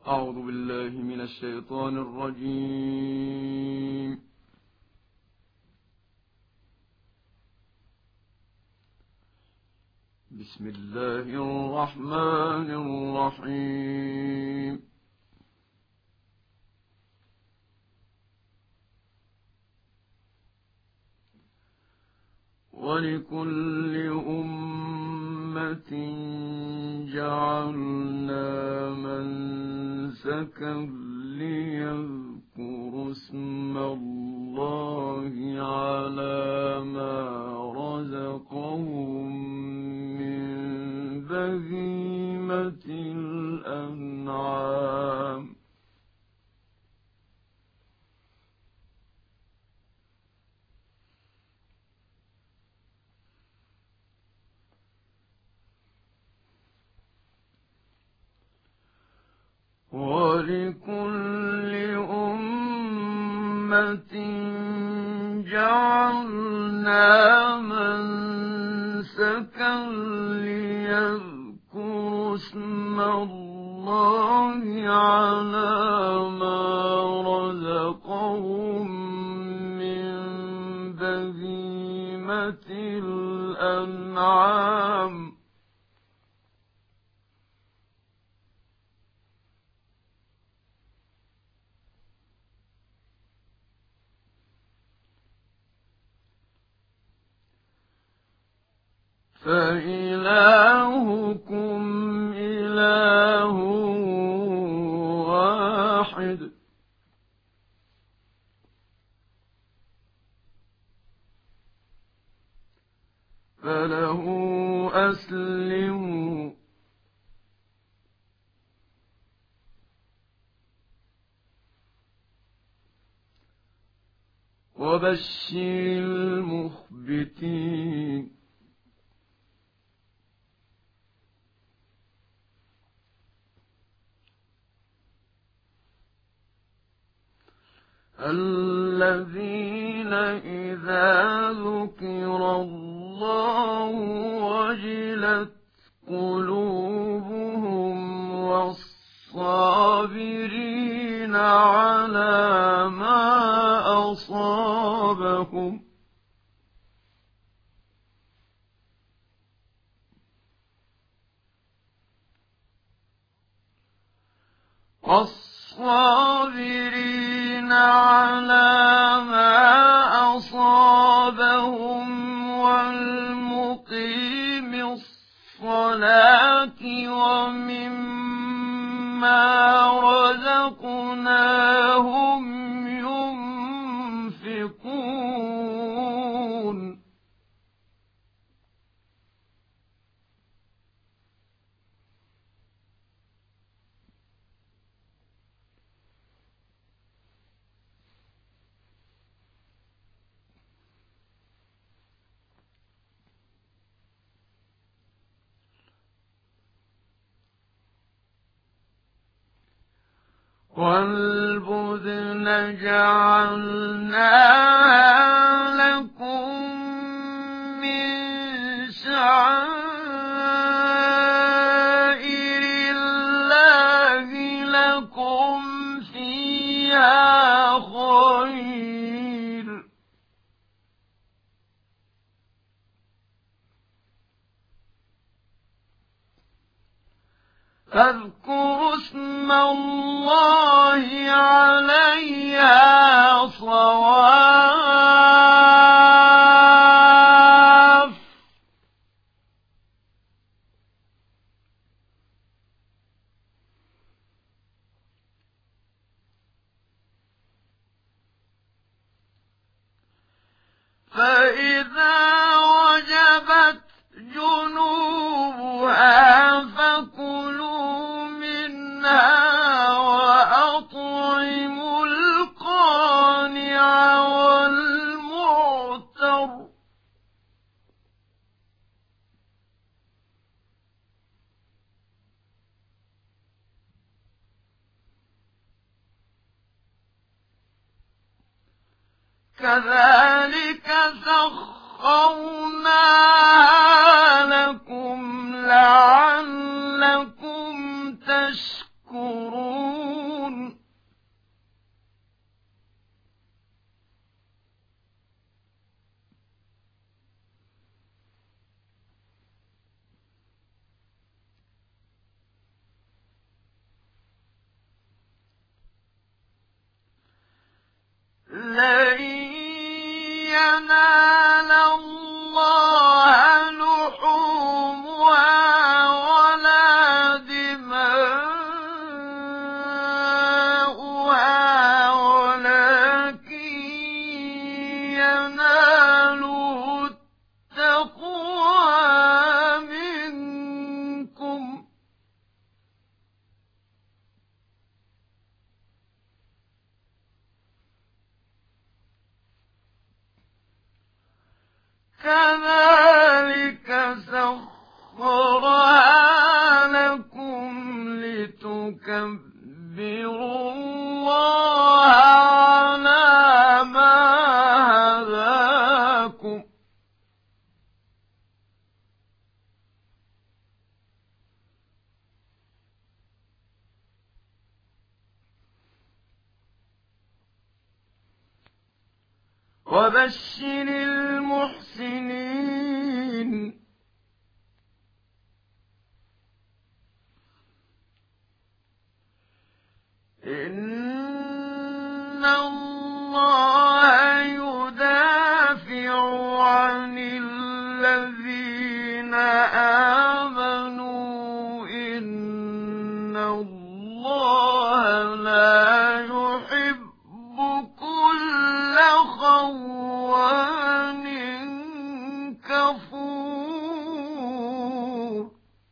أعوذ بالله من الشيطان الرجيم. بسم الله الرحمن الرحيم. ولكل أمة جعلنا منسكا ليذكروا اسم الله على ما رزقهم من بهيمة الأنعام. ولكل أمة جعلنا منسكا ليذكروا اسم الله على ما رزقهم من بهيمة الأنعام. فإلهكم إله واحد فله أسلموا وبشر المخبتين. الذين إذا ذكر الله وجلت قلوبهم والصابرين على ما أصابهم الصابرين على ما أصابهم والمقيم الصلاة ومما رزقناهم ينفقون. والبدن جعلناها لكم من شعائر الله لكم فيها خير فاذكروا اسم الله عليها صواف فإذا وجبت جنوبها فكلوا منها وأطعموا القانع والمعتر كذلك سخرناها لكم لعلكم تشكرون. كذلك سخرها لكم لتكبروا الله على ما هداكم وبشر المحسنين إن الله يدافع عن الذين آمنوا إن الله لا يحب كل خوان كفور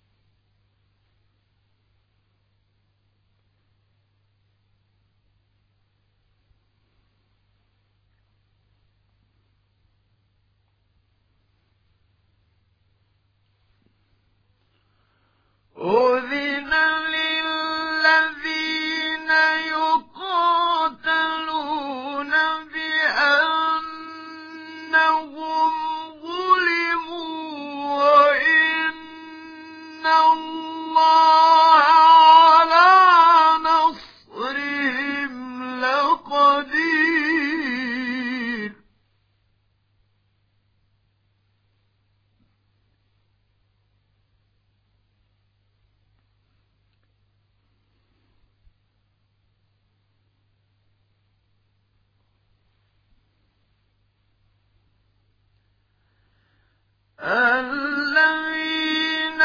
أذن للذين يقاتلون بأنهم ظلموا وإن الله على نصرهم لقدير الذين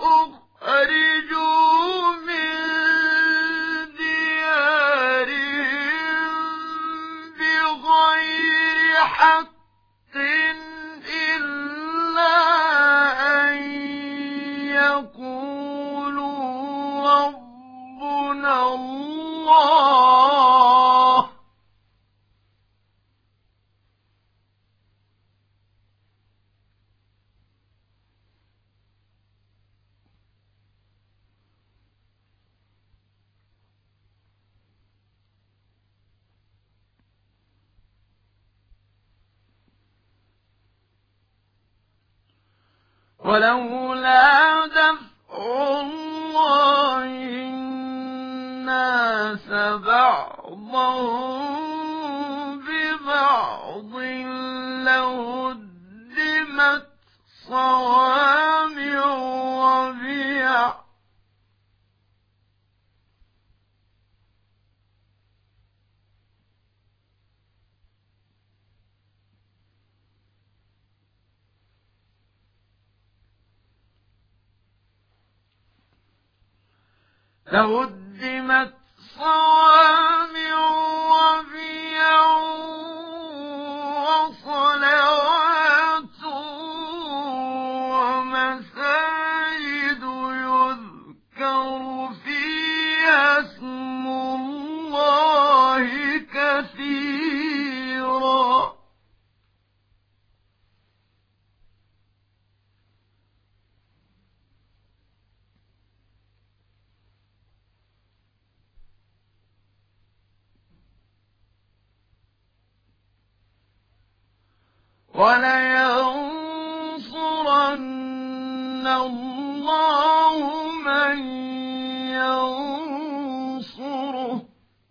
أخرجوا من ديارهم بغير حق إلا أن يقولوا ربنا الله ولولا دفع الله الناس بعضهم ببعض لهدمت صوامع وبيع وصلوات ومساجد يذكر فيها اسم الله كثيرا ولينصرن الله من ينصره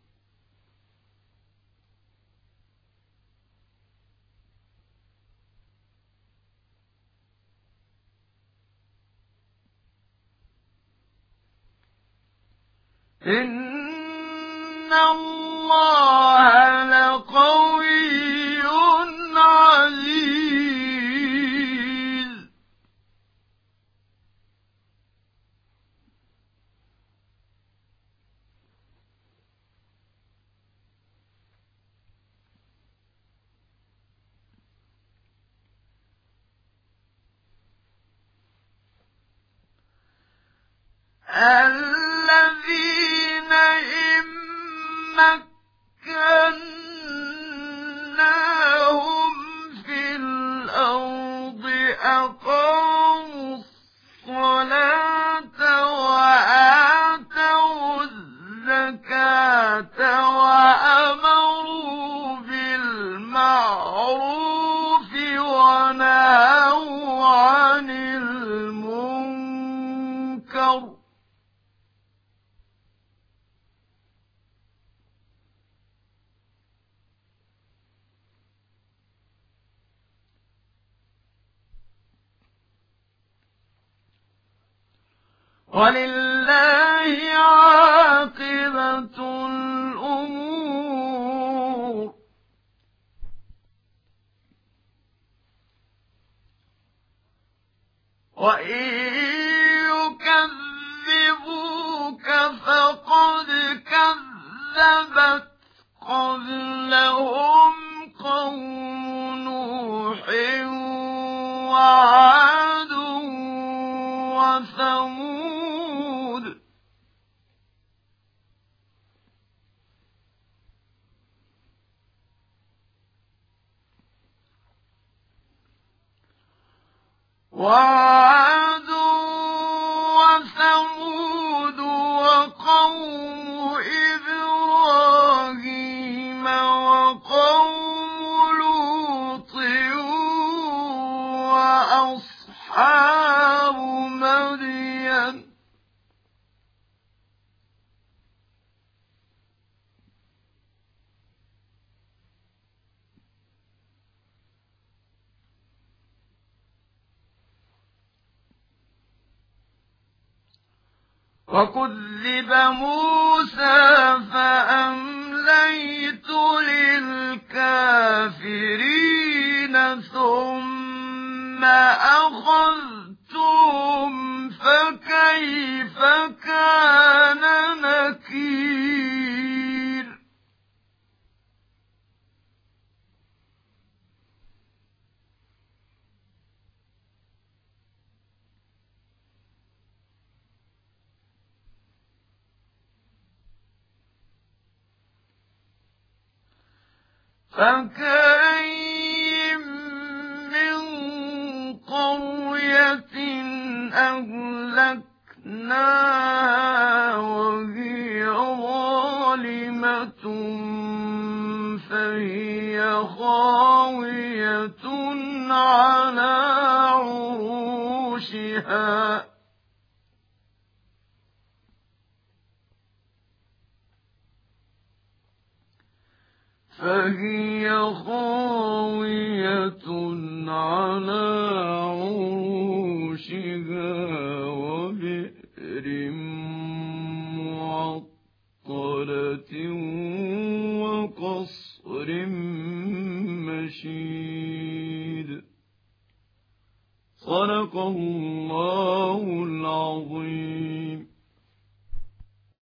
إن الله لقوي عزيز الذين إن مكناهم في الأرض ولله عاقبة الأمور. وإن يكذبوك فقد كذبت قبلهم قوم نوح وعاد وثمود وقوم إبراهيم وقوم لوط وأصحاب مدين وكذب موسى فأمليت للكافرين ثم أخذتهم فكيف كان نكير. فكأين من قرية أهلكناها وهي ظالمة فهي خاوية على عروشها وبئر معطلة وقصر مشيد. صدق الله